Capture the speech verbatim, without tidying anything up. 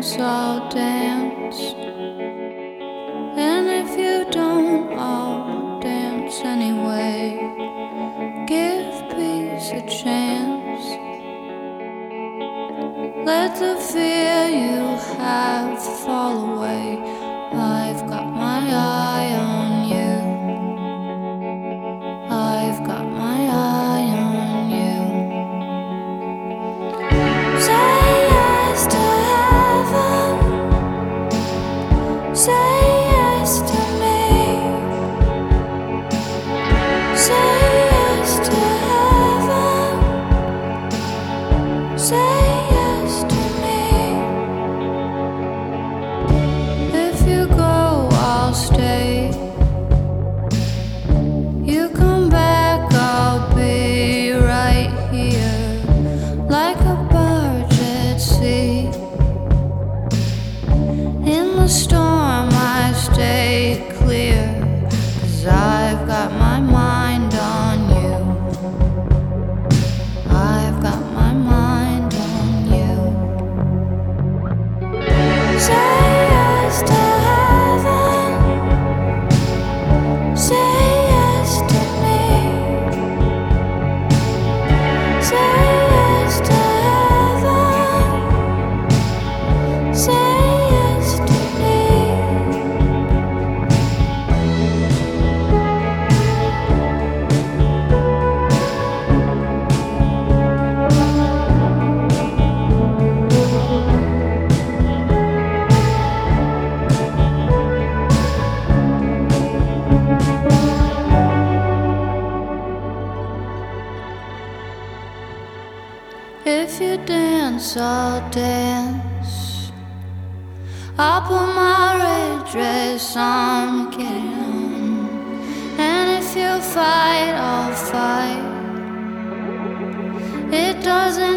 dance, I'll dance. And if you don't, I'll dance anyway. Give peace a chance. Let the fear you have fall away. I've got my eye on you. I've got my eye on you. Say yes to heaven. Say yes to me. Say yes to heaven. Say yes to me. If you go, I'll stay. You come back, I'll be right here, like a barge at sea. In the storm I stay clear, 'cause I've got my mind on you. I've got my mind on you. Say yes to heaven. Say yes to me. Say yes to heaven. Say yes to me. If you dance, I'll dance. I'll put my red dress on, get it on. And if you fight, I'll fight. It doesn't